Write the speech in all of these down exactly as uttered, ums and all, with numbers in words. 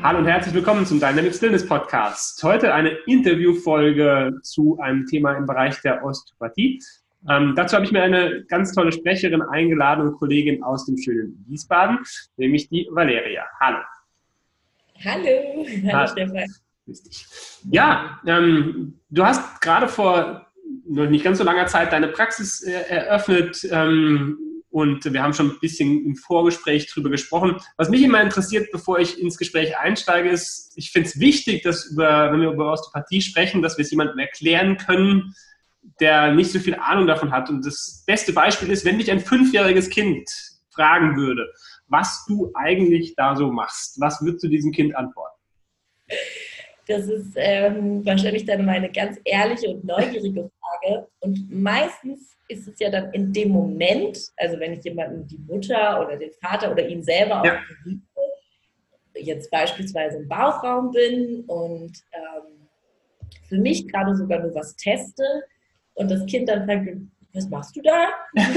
Hallo und herzlich willkommen zum Dynamic Stillness Podcast. Heute eine Interviewfolge zu einem Thema im Bereich der Osteopathie. Ähm, dazu habe ich mir eine ganz tolle Sprecherin eingeladen und Kollegin aus dem schönen Wiesbaden, nämlich die Valeria. Hallo. Hallo, hallo Hallo. Stefan. Ja, ähm, du hast gerade vor noch nicht ganz so langer Zeit deine Praxis äh, eröffnet. Ähm, Und wir haben schon ein bisschen im Vorgespräch drüber gesprochen. Was mich immer interessiert, bevor ich ins Gespräch einsteige, ist, ich finde es wichtig, dass über, wenn wir über Osteopathie sprechen, dass wir es jemandem erklären können, der nicht so viel Ahnung davon hat. Und das beste Beispiel ist, wenn dich ein fünfjähriges Kind fragen würde, was du eigentlich da so machst, was würdest du diesem Kind antworten? Das ist ähm, wahrscheinlich dann meine ganz ehrliche und neugierige Frage. Und meistens ist es ja dann in dem Moment, also wenn ich jemanden, die Mutter oder den Vater oder ihn selber auch Ja. berühre, jetzt beispielsweise im Bauchraum bin und ähm, für mich gerade sogar nur was teste und das Kind dann fragt, was machst du da?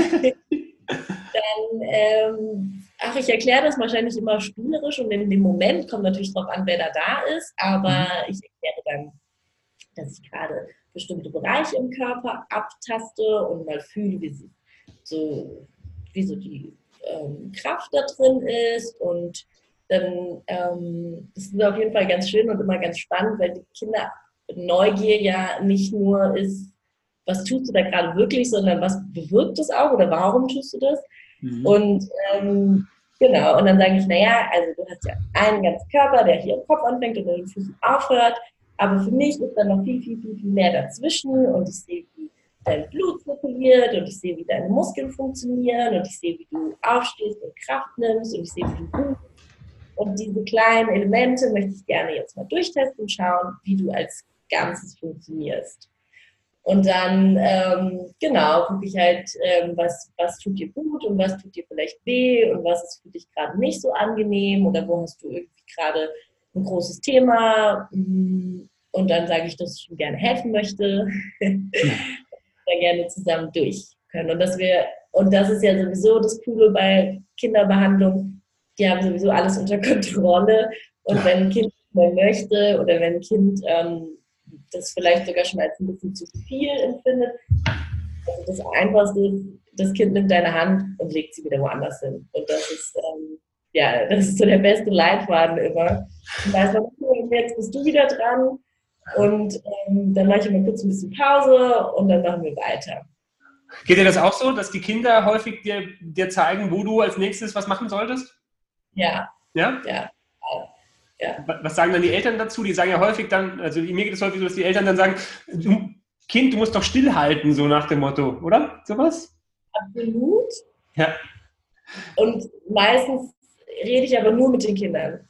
Dann, ähm, ach, ich erkläre das wahrscheinlich immer spielerisch und in dem Moment kommt natürlich darauf an, wer da da ist, aber ich erkläre dann, dass ich gerade bestimmte Bereiche im Körper abtaste und mal fühle, wie, sie, so, wie so die ähm, Kraft da drin ist und dann ähm, das ist auf jeden Fall ganz schön und immer ganz spannend, weil die Kinder Neugier ja nicht nur ist, was tust du da gerade wirklich, sondern was bewirkt es auch oder warum tust du das? Mhm. Und ähm, genau, und dann sage ich, naja, also du hast ja einen ganzen Körper, der hier im Kopf anfängt und in den Füßen aufhört, aber für mich ist dann noch viel, viel, viel, viel mehr dazwischen und ich sehe, wie dein Blut zirkuliert und ich sehe, wie deine Muskeln funktionieren und ich sehe, wie du aufstehst und Kraft nimmst und ich sehe, wie du ruhst. Und diese kleinen Elemente möchte ich gerne jetzt mal durchtesten und schauen, wie du als Ganzes funktionierst. Und dann, ähm, genau, gucke ich halt, ähm, was, was tut dir gut und was tut dir vielleicht weh und was ist für dich gerade nicht so angenehm oder wo hast du irgendwie gerade ein großes Thema. Und dann sage ich, dass ich ihm gerne helfen möchte, dann gerne zusammen durch können. Und, dass wir, und das ist ja sowieso das Coole bei Kinderbehandlung, die haben sowieso alles unter Kontrolle. Und wenn ein Kind mal möchte oder wenn ein Kind ähm, das vielleicht sogar schon als ein bisschen zu viel empfindet. Also das Einfachste ist, das Kind nimmt deine Hand und legt sie wieder woanders hin. Und das ist, ähm, ja, das ist so der beste Leitfaden immer. Und da ist man, jetzt bist du wieder dran und ähm, dann mache ich immer kurz ein bisschen Pause und dann machen wir weiter. Geht dir das auch so, dass die Kinder häufig dir, dir zeigen, wo du als nächstes was machen solltest? Ja. Ja? Ja. Ja. Was sagen dann die Eltern dazu? Die sagen ja häufig dann, also mir geht es häufig so, dass die Eltern dann sagen, du, Kind, du musst doch stillhalten, so nach dem Motto, oder? Sowas? Absolut. Ja. Und meistens rede ich aber nur mit den Kindern.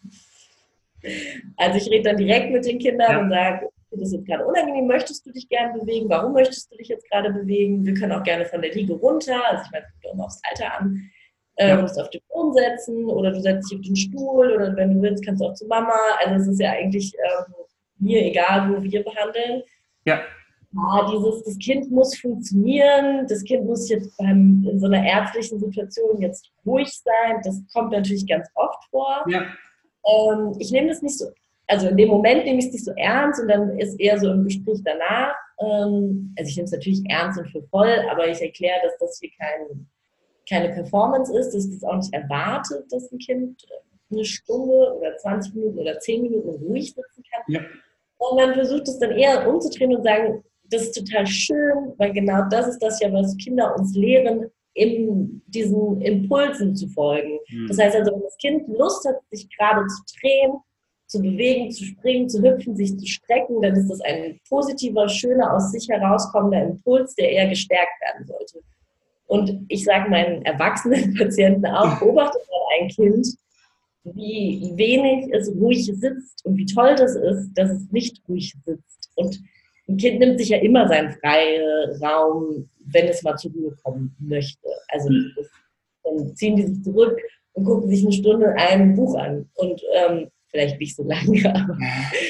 Also ich rede dann direkt mit den Kindern ja. und sage, das ist jetzt gerade unangenehm, möchtest du dich gerne bewegen? Warum möchtest du dich jetzt gerade bewegen? Wir können auch gerne von der Liege runter, also ich meine, es kommt immer aufs Alter an. Äh, ja. Du musst auf den Boden setzen oder du setzt dich auf den Stuhl oder wenn du willst, kannst du auch zu Mama. Also es ist ja eigentlich ähm, mir egal, wo wir behandeln. Ja. Ja, dieses, das Kind muss funktionieren, das Kind muss jetzt beim, in so einer ärztlichen Situation jetzt ruhig sein. Das kommt natürlich ganz oft vor. Ja. Ähm, ich nehme das nicht so, also in dem Moment nehme ich es nicht so ernst und dann ist eher so im Gespräch danach. Ähm, also ich nehme es natürlich ernst und für voll, aber ich erkläre, dass das hier kein keine Performance ist, dass das auch nicht erwartet, dass ein Kind eine Stunde oder zwanzig Minuten oder zehn Minuten ruhig sitzen kann. Ja. Und man versucht es dann eher umzudrehen und sagen, das ist total schön, weil genau das ist das ja, was Kinder uns lehren, eben diesen Impulsen zu folgen. Mhm. Das heißt also, wenn das Kind Lust hat, sich gerade zu drehen, zu bewegen, zu springen, zu hüpfen, sich zu strecken, dann ist das ein positiver, schöner, aus sich herauskommender Impuls, der eher gestärkt werden sollte. Und ich sage meinen erwachsenen Patienten auch, beobachtet mal ein Kind, wie wenig es ruhig sitzt und wie toll das ist, dass es nicht ruhig sitzt. Und ein Kind nimmt sich ja immer seinen freien Raum, wenn es mal zur Ruhe kommen möchte. Also das, dann ziehen die sich zurück und gucken sich eine Stunde ein Buch an. Und ähm, vielleicht nicht so lange, aber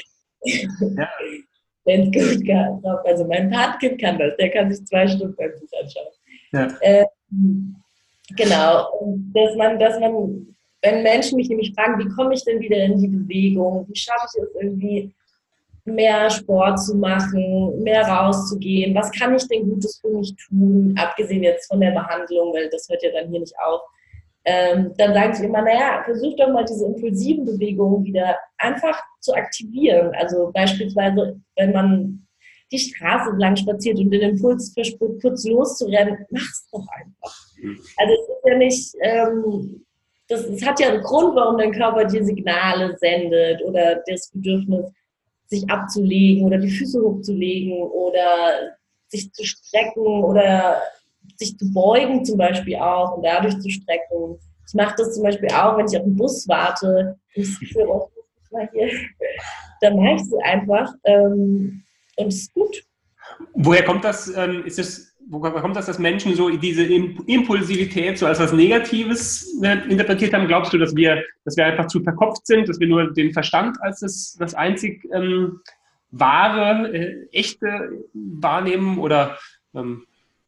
ja. Wenn es gut geht. Also mein Patenkind kann das, der kann sich zwei Stunden ein Buch anschauen. Ja. Ähm, genau, dass man, dass man wenn Menschen mich nämlich fragen, wie komme ich denn wieder in die Bewegung, wie schaffe ich es irgendwie, mehr Sport zu machen, mehr rauszugehen, was kann ich denn Gutes für mich tun, abgesehen jetzt von der Behandlung, weil das hört ja dann hier nicht auf. Ähm, dann sage ich immer, naja, versuch doch mal diese impulsiven Bewegungen wieder einfach zu aktivieren. Also beispielsweise, wenn man die Straße lang spaziert und den Impuls verspürt, kurz loszurennen, mach's doch einfach. Also es ist ja nicht, ähm, das, es hat ja einen Grund, warum dein Körper dir Signale sendet oder das Bedürfnis, sich abzulegen oder die Füße hochzulegen oder sich zu strecken oder sich zu beugen zum Beispiel auch und dadurch zu strecken. Ich mache das zum Beispiel auch, wenn ich auf den Bus warte. Ich führe mal hier. Dann mache ich es einfach ähm, und es ist gut. Woher kommt das? Ähm, ist es woher kommt das, dass Menschen so diese Impulsivität so als was Negatives äh, interpretiert haben? Glaubst du, dass wir, dass wir einfach zu verkopft sind, dass wir nur den Verstand als das, das einzig ähm, wahre, äh, echte wahrnehmen? Oder ähm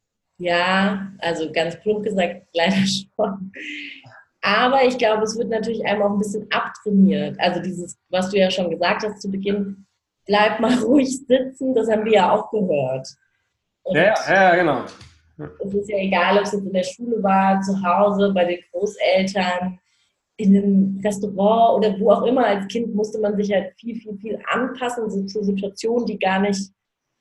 ja, also ganz plump gesagt, leider schon. Aber ich glaube, es wird natürlich einem auch ein bisschen abtrainiert. Also dieses, was du ja schon gesagt hast zu Beginn, bleib mal ruhig sitzen, das haben wir ja auch gehört. Und ja, ja, genau. es ist ja egal, ob es jetzt in der Schule war, zu Hause, bei den Großeltern, in einem Restaurant oder wo auch immer. Als Kind musste man sich halt viel, viel, viel anpassen so zu Situationen, die gar nicht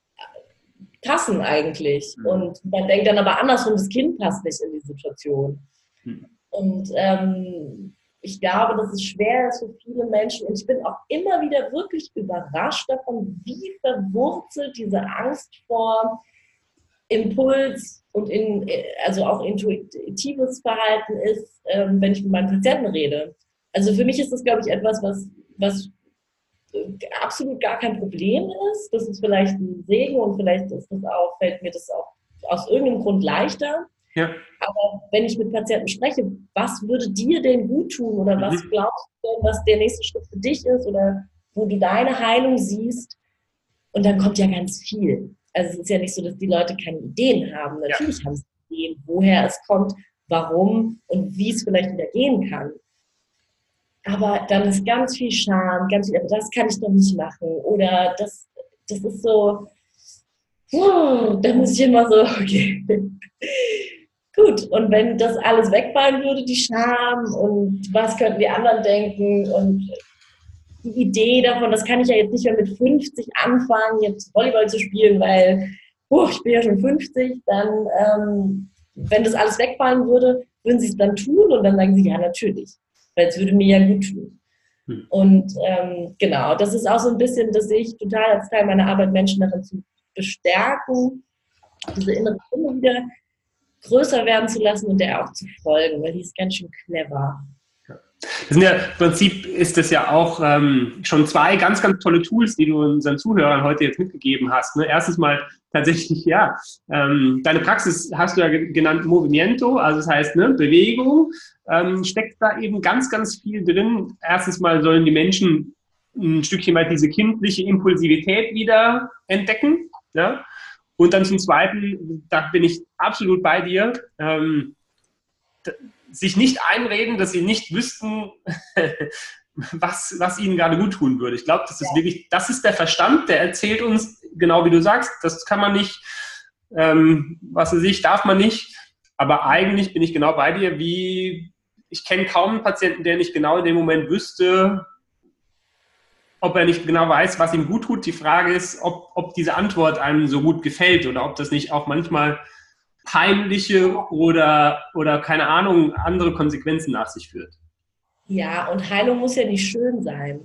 passen eigentlich. Mhm. Und man denkt dann aber andersrum, das Kind passt nicht in die Situation. Mhm. Und ähm, ich glaube, dass es schwer ist für viele Menschen. Und ich bin auch immer wieder wirklich überrascht davon, wie verwurzelt diese Angst vor Impuls und in, also auch intuitives Verhalten ist, ähm, wenn ich mit meinen Patienten rede. Also für mich ist das, glaube ich, etwas, was, was absolut gar kein Problem ist. Das ist vielleicht ein Segen und vielleicht ist das auch, fällt mir das auch aus irgendeinem Grund leichter. Ja. Aber wenn ich mit Patienten spreche, was würde dir denn gut tun oder mhm. was glaubst du denn, was der nächste Schritt für dich ist oder wo du deine Heilung siehst? Und dann kommt ja ganz viel. Also es ist ja nicht so, dass die Leute keine Ideen haben. Natürlich ja. haben sie Ideen, woher es kommt, warum und wie es vielleicht wieder gehen kann. Aber dann ist ganz viel Scham, ganz viel, aber das kann ich doch nicht machen. Oder das, das ist so, oh, da muss ich immer so, okay. Gut, und wenn das alles wegfallen würde, die Scham und was könnten die anderen denken und die Idee davon, das kann ich ja jetzt nicht mehr mit fünfzig anfangen, jetzt Volleyball zu spielen, weil oh, ich bin ja schon fünfzig, dann, ähm, wenn das alles wegfallen würde, würden sie es dann tun und dann sagen sie, ja, natürlich, weil es würde mir ja gut tun. Hm. Und ähm, genau, das ist auch so ein bisschen, das sehe ich total als Teil meiner Arbeit, Menschen darin zu bestärken, diese innere Stimme wieder größer werden zu lassen und der auch zu folgen, weil die ist ganz schön clever. Das sind ja, im Prinzip ist das ja auch ähm, schon zwei ganz, ganz tolle Tools, die du unseren Zuhörern heute jetzt mitgegeben hast. Ne? Erstens mal tatsächlich, ja, ähm, deine Praxis hast du ja genannt Movimiento, also das heißt, ne, Bewegung, ähm, steckt da eben ganz, ganz viel drin. Erstens mal sollen die Menschen ein Stückchen weit diese kindliche Impulsivität wieder entdecken. Ja? Und dann zum Zweiten, da bin ich absolut bei dir, ähm, sich nicht einreden, dass sie nicht wüssten, was, was ihnen gerade gut tun würde. Ich glaube, das ist ja. wirklich, das ist der Verstand, der erzählt uns, genau wie du sagst, das kann man nicht, ähm, was weiß ich, darf man nicht. Aber eigentlich bin ich genau bei dir, wie, ich kenne kaum einen Patienten, der nicht genau in dem Moment wüsste, ob er nicht genau weiß, was ihm gut tut. Die Frage ist, ob, ob diese Antwort einem so gut gefällt oder ob das nicht auch manchmal peinliche oder, oder keine Ahnung, andere Konsequenzen nach sich führt. Ja, und Heilung muss ja nicht schön sein.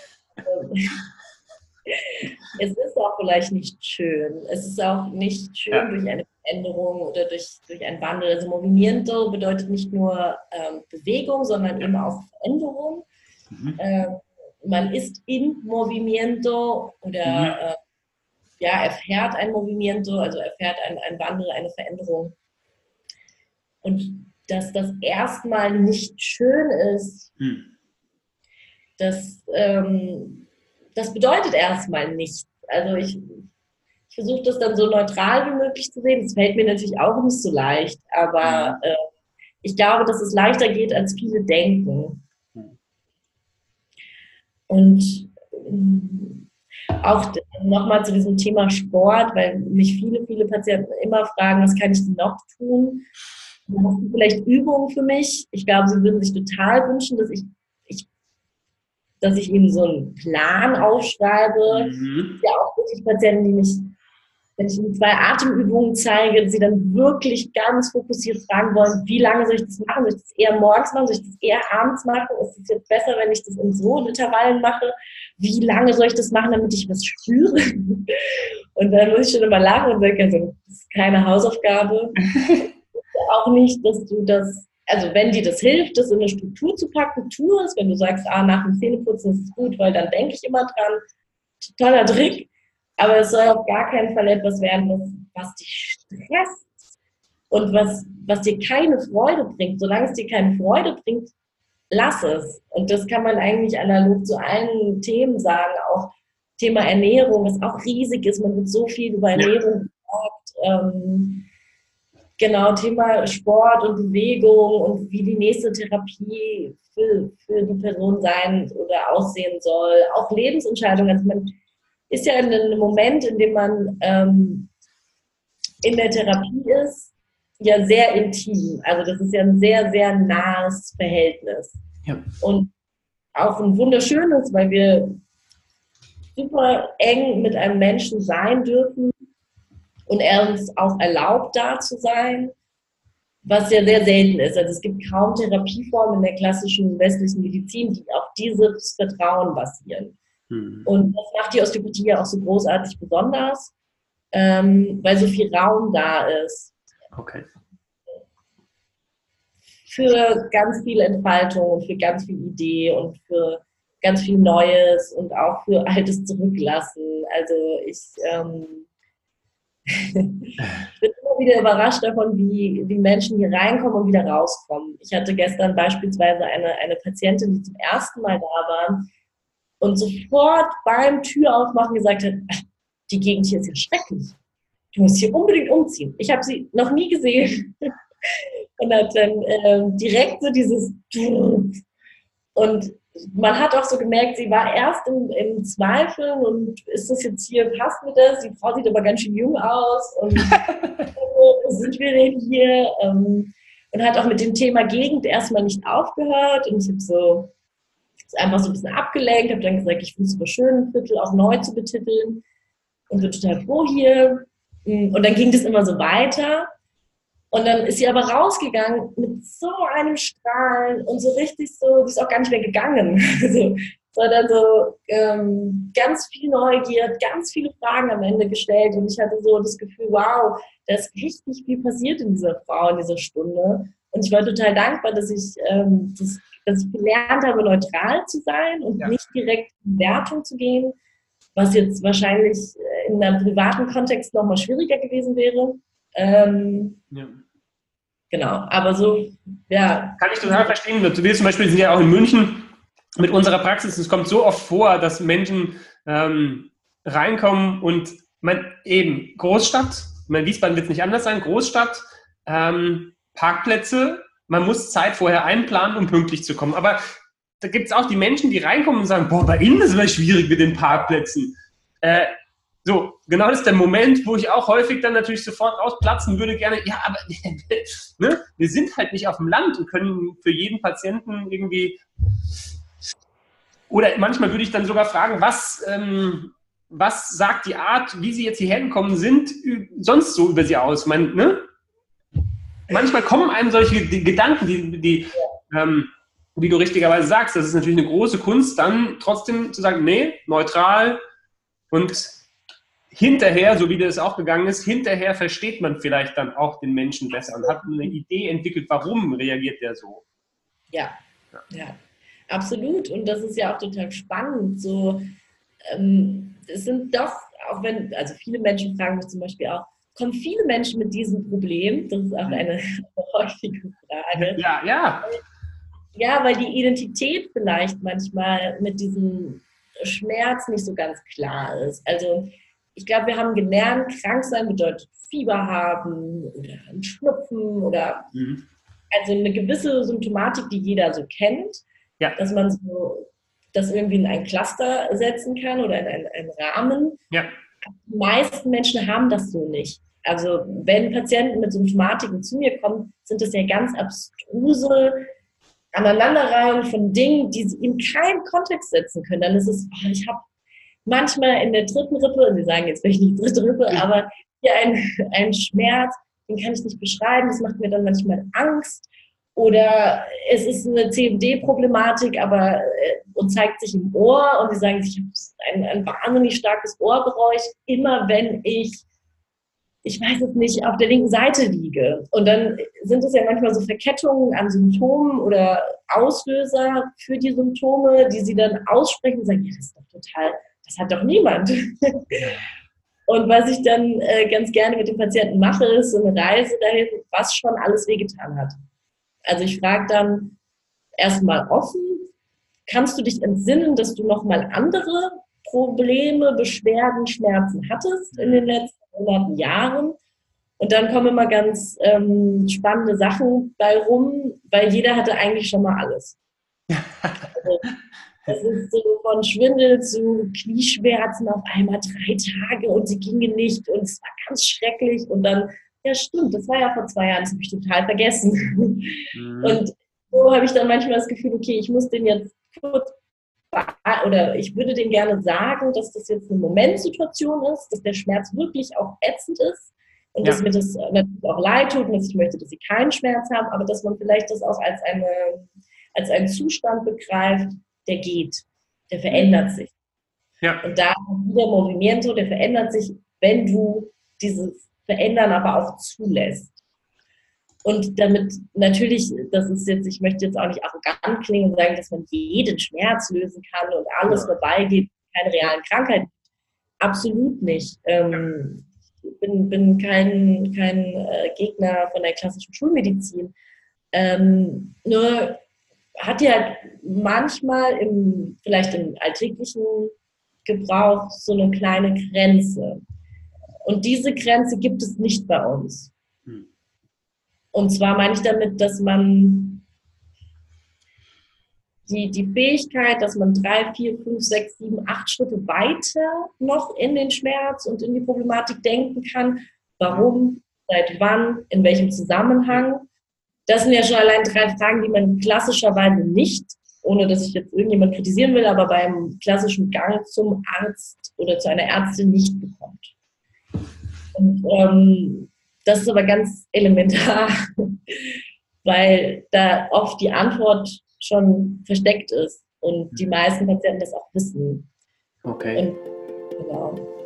Es ist auch vielleicht nicht schön. Es ist auch nicht schön ja. durch eine Veränderung oder durch, durch einen Wandel. Also Movimiento bedeutet nicht nur ähm, Bewegung, sondern ja. eben auch Veränderung. Mhm. Ähm, man ist in Movimiento oder mhm. äh, ja, erfährt ein Movimiento, also erfährt ein, ein Wandel, eine Veränderung. Und dass das erstmal nicht schön ist, hm. das, ähm, das bedeutet erstmal nichts. Also ich, ich versuche das dann so neutral wie möglich zu sehen. Das fällt mir natürlich auch nicht so leicht, aber hm. äh, ich glaube, dass es leichter geht, als viele denken. Und ähm, auch nochmal zu diesem Thema Sport, weil mich viele, viele Patienten immer fragen, was kann ich denn noch tun? Hast du vielleicht Übungen für mich? Ich glaube, sie würden sich total wünschen, dass ich, ich dass ich ihnen so einen Plan aufschreibe. Mhm. Ja, auch wirklich Patienten, die mich, wenn ich ihnen zwei Atemübungen zeige, sie dann wirklich ganz fokussiert fragen wollen, wie lange soll ich das machen? Soll ich das eher morgens machen? Soll ich das eher abends machen? Ist es jetzt besser, wenn ich das in so Intervallen mache? Wie lange soll ich das machen, damit ich was spüre? Und dann muss ich schon immer lachen und sage, also, das ist keine Hausaufgabe. Auch nicht, dass du das, also wenn dir das hilft, das in eine Struktur zu packen, tu es. Wenn du sagst, ah, nach dem Zähneputzen ist es gut, weil dann denke ich immer dran. Toller Trick. Aber es soll auf gar keinen Fall etwas werden, was, was dich stresst und was, was dir keine Freude bringt. Solange es dir keine Freude bringt, lass es. Und das kann man eigentlich analog zu allen Themen sagen. Auch Thema Ernährung, was auch riesig ist. Man wird so viel über Ernährung gesagt. Ähm, Genau, Thema Sport und Bewegung und wie die nächste Therapie für, für die Person sein oder aussehen soll. Auch Lebensentscheidungen. Also man ist ja in einem Moment, in dem man ähm, in der Therapie ist, ja sehr intim. Also das ist ja ein sehr, sehr nahes Verhältnis. Ja. Und auch ein wunderschönes, weil wir super eng mit einem Menschen sein dürfen und er uns auch erlaubt, da zu sein, was ja sehr selten ist. Also es gibt kaum Therapieformen in der klassischen westlichen Medizin, die auf dieses Vertrauen basieren. Mhm. Und das macht die Osteopathie ja auch so großartig besonders, ähm, weil so viel Raum da ist. Okay. Für ganz viel Entfaltung und für ganz viel Idee und für ganz viel Neues und auch für Altes zurücklassen. Also ich... Ähm, ich bin immer wieder überrascht davon, wie, wie Menschen hier reinkommen und wieder rauskommen. Ich hatte gestern beispielsweise eine, eine Patientin, die zum ersten Mal da war und sofort beim Türaufmachen gesagt hat, die Gegend hier ist ja schrecklich. Du musst hier unbedingt umziehen. Ich habe sie noch nie gesehen. Und hat dann äh, direkt so dieses und man hat auch so gemerkt, sie war erst im, im Zweifeln und ist das jetzt hier, passt mir das? Die Frau sieht aber ganz schön jung aus und wo sind wir denn hier? Ähm, und hat auch mit dem Thema Gegend erstmal nicht aufgehört und ich habe so einfach so ein bisschen abgelenkt, habe dann gesagt, ich finde es super schön, ein Viertel auch neu zu betiteln und bin total froh hier. Und dann ging das immer so weiter. Und dann ist sie aber rausgegangen mit so einem Strahlen und so richtig so, sie ist auch gar nicht mehr gegangen, so, sondern so ähm, ganz viel Neugier, ganz viele Fragen am Ende gestellt und ich hatte so das Gefühl, wow, da ist richtig viel passiert in dieser Frau in dieser Stunde und ich war total dankbar, dass ich, ähm, das, dass ich gelernt habe, neutral zu sein und ja. nicht direkt in Wertung zu gehen, was jetzt wahrscheinlich in einem privaten Kontext nochmal schwieriger gewesen wäre. Ähm, ja. Genau, aber so, ja. Kann ich total verstehen. Wir zum Beispiel sind ja auch in München mit unserer Praxis. Es kommt so oft vor, dass Menschen ähm, reinkommen und man eben Großstadt, mein Wiesbaden wird es nicht anders sein, Großstadt, ähm, Parkplätze, man muss Zeit vorher einplanen, um pünktlich zu kommen. Aber da gibt es auch die Menschen, die reinkommen und sagen, boah, bei Ihnen ist es immer schwierig mit den Parkplätzen. Äh, So, genau das ist der Moment, wo ich auch häufig dann natürlich sofort rausplatzen würde, gerne, ja, aber ne, wir sind halt nicht auf dem Land und können für jeden Patienten irgendwie, oder manchmal würde ich dann sogar fragen, was, ähm, was sagt die Art, wie Sie jetzt hierher gekommen sind, sonst so über Sie aus? Man, ne? Manchmal kommen einem solche Gedanken, die, die ähm, wie du richtigerweise sagst, das ist natürlich eine große Kunst, dann trotzdem zu sagen, nee, neutral und hinterher, so wie das auch gegangen ist, hinterher versteht man vielleicht dann auch den Menschen besser und hat eine Idee entwickelt, warum reagiert der so. Ja, ja, ja, absolut. Und das ist ja auch total spannend. So, ähm, es sind doch, auch wenn, also viele Menschen fragen mich zum Beispiel auch, kommen viele Menschen mit diesem Problem? Das ist auch eine häufige Frage. Ja, ja. Ja, weil die Identität vielleicht manchmal mit diesem Schmerz nicht so ganz klar ist. Also ich glaube, wir haben gelernt, krank sein bedeutet Fieber haben oder ein Schnupfen oder mhm. also eine gewisse Symptomatik, die jeder so kennt, ja. dass man so das irgendwie in ein Cluster setzen kann oder in einen, einen Rahmen. Ja. Die meisten Menschen haben das so nicht. Also wenn Patienten mit Symptomatiken zu mir kommen, sind das ja ganz abstruse Aneinanderreihungen von Dingen, die sie in keinen Kontext setzen können. Dann ist es, oh, ich habe manchmal in der dritten Rippe, Sie sagen jetzt vielleicht nicht dritte Rippe, aber hier ein, ein Schmerz, den kann ich nicht beschreiben, das macht mir dann manchmal Angst. Oder es ist eine C M D-Problematik, aber und zeigt sich im Ohr und sie sagen, ich habe ein, ein wahnsinnig starkes Ohrgeräusch, immer wenn ich, ich weiß es nicht, auf der linken Seite liege. Und dann sind es ja manchmal so Verkettungen an Symptomen oder Auslöser für die Symptome, die sie dann aussprechen und sagen, ja, das ist doch total, das hat doch niemand. Und was ich dann äh, ganz gerne mit den Patienten mache, ist so eine Reise dahin, was schon alles wehgetan hat. Also ich frage dann erstmal offen, kannst du dich entsinnen, dass du nochmal andere Probleme, Beschwerden, Schmerzen hattest in den letzten Monaten, Jahren? Und dann kommen immer ganz ähm, spannende Sachen bei rum, weil jeder hatte eigentlich schon mal alles. Also, das ist so von Schwindel zu Knieschmerzen auf einmal drei Tage und sie gingen nicht und es war ganz schrecklich und dann, ja stimmt, das war ja vor zwei Jahren, das habe ich total vergessen. Mhm. Und so habe ich dann manchmal das Gefühl, okay, ich muss den jetzt kurz, oder ich würde denen gerne sagen, dass das jetzt eine Momentsituation ist, dass der Schmerz wirklich auch ätzend ist und ja. dass mir das natürlich auch leid tut und dass ich möchte, dass sie keinen Schmerz haben, aber dass man vielleicht das auch als, eine, als einen Zustand begreift, der geht, der verändert sich. Ja. Und da wieder Movimento, der verändert sich, wenn du dieses Verändern aber auch zulässt. Und damit natürlich, das ist jetzt, ich möchte jetzt auch nicht arrogant klingen und sagen, dass man jeden Schmerz lösen kann und alles ja. vorbeigeht, keine realen Krankheiten. Absolut nicht. Ähm, ich bin, bin kein, kein äh, Gegner von der klassischen Schulmedizin. Ähm, nur hat ja manchmal im, vielleicht im alltäglichen Gebrauch so eine kleine Grenze. Und diese Grenze gibt es nicht bei uns. Hm. Und zwar meine ich damit, dass man die, die Fähigkeit, dass man drei, vier, fünf, sechs, sieben, acht Schritte weiter noch in den Schmerz und in die Problematik denken kann. Warum, seit wann, in welchem Zusammenhang. Das sind ja schon allein drei Fragen, die man klassischerweise nicht, ohne dass ich jetzt irgendjemand kritisieren will, aber beim klassischen Gang zum Arzt oder zu einer Ärztin nicht bekommt. Und ähm, das ist aber ganz elementar, weil da oft die Antwort schon versteckt ist und die meisten Patienten das auch wissen. Okay. Und, genau.